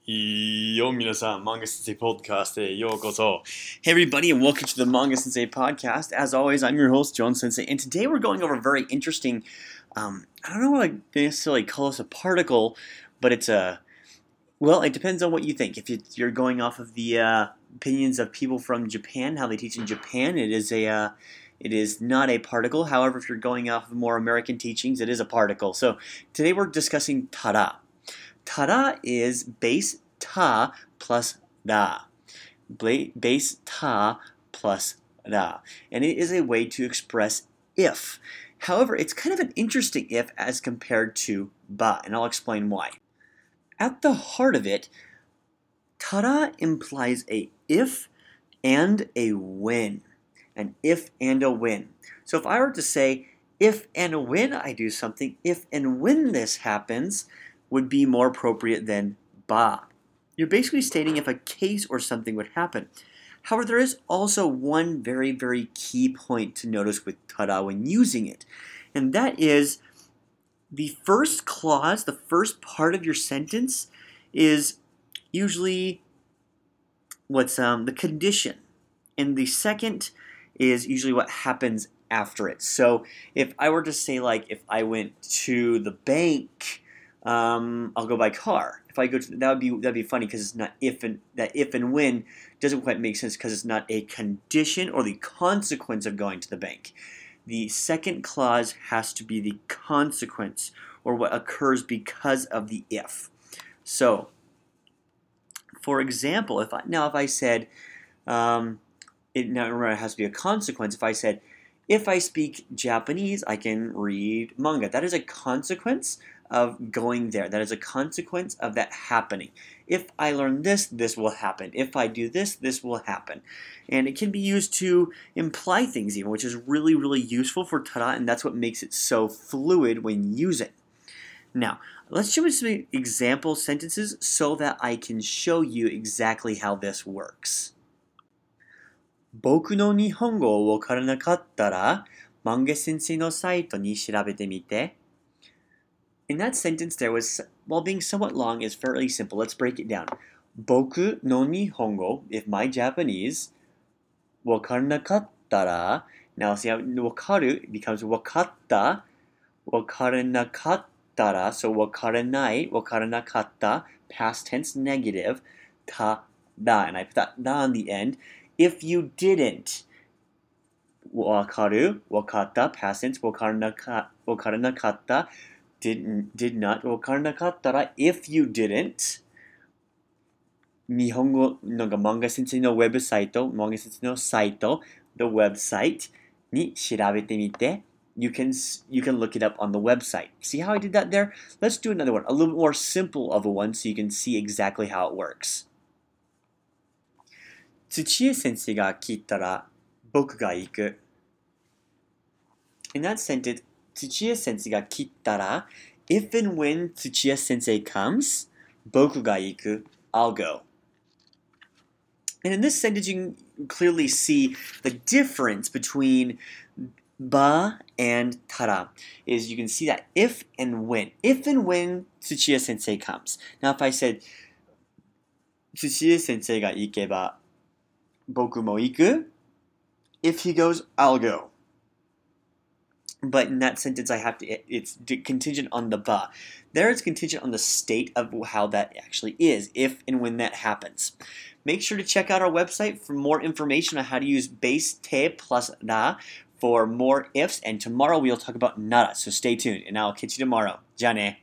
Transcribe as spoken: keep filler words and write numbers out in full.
Yo, minasan, Manga Sensei Podcast へようこそ. Hey, everybody, and welcome to the Manga Sensei Podcast. As always, I'm your host, John Sensei, and today we're going over a very interesting, um, I don't know what I necessarily call this a particle, but it's a, well, it depends on what you think. If you're going off of the uh, opinions of people from Japan, how they teach in Japan, it is a, uh, it is not a particle. However, if you're going off of more American teachings, it is a particle. So today we're discussing tara. Tara is base ta plus da. Base ta plus da. And it is a way to express if. However, it's kind of an interesting if as compared to ba, and I'll explain why. At the heart of it, tara implies a if and a when. An if and a when. So if I were to say, if and when I do something, if and when this happens, would be more appropriate than ba. You're basically stating if a case or something would happen. However, there is also one very, very key point to notice with tara when using it, and that is the first clause, the first part of your sentence is usually what's um, the condition, and the second is usually what happens after it. So if I were to say, like, if I went to the bank, Um, I'll go by car. If I go to that would be that'd be funny because it's not if and that if and when doesn't quite make sense because it's not a condition or the consequence of going to the bank. The second clause has to be the consequence or what occurs because of the if. So, for example, if I now if I said um, it now remember it has to be a consequence. If I said if I speak Japanese, I can read manga. That is a consequence of going there. That is a consequence of that happening. If I learn this, this will happen. If I do this, this will happen. And it can be used to imply things even, which is really, really useful for tara, and that's what makes it so fluid when using. Now, let's show you some example sentences so that I can show you exactly how this works. 僕の日本語をわからなかったら、Manga Senseiのサイトに調べてみて。In that sentence there was, while being somewhat long, is fairly simple. Let's break it down. 僕の日本語, if my Japanese, わからなかったら, now see how わかる becomes わかった、わからなかったら, so わからない、わからなかった, past tense negative, ただ, and I put that da on the end. If you didn't, わかる、わかった, past tense, わからなか、わからなかった, didn't, did not, わからなかったら, if you didn't, 日本語の漫画先生のウェブサイト、漫画先生のサイト、the website に調べてみて。You can, you can look it up on the website. See how I did that there? Let's do another one, a little bit more simple of a one so you can see exactly how it works. 土屋先生が来たら僕が行く。In that sentence, 土屋先生が来たら, if and when 土屋先生 comes, 僕が行く, I'll go. And in this sentence, you can clearly see the difference between ba and tara. Is you can see that if and when. If and when 土屋先生 comes. Now, if I said 土屋先生が行けば僕も行く. If he goes, I'll go. But in that sentence, I have to. It's contingent on the ba. There, it's contingent on the state of how that actually is, if and when that happens. Make sure to check out our website for more information on how to use base te plus da for more ifs. And tomorrow we'll talk about nara. So stay tuned, and I'll catch you tomorrow. じゃあね.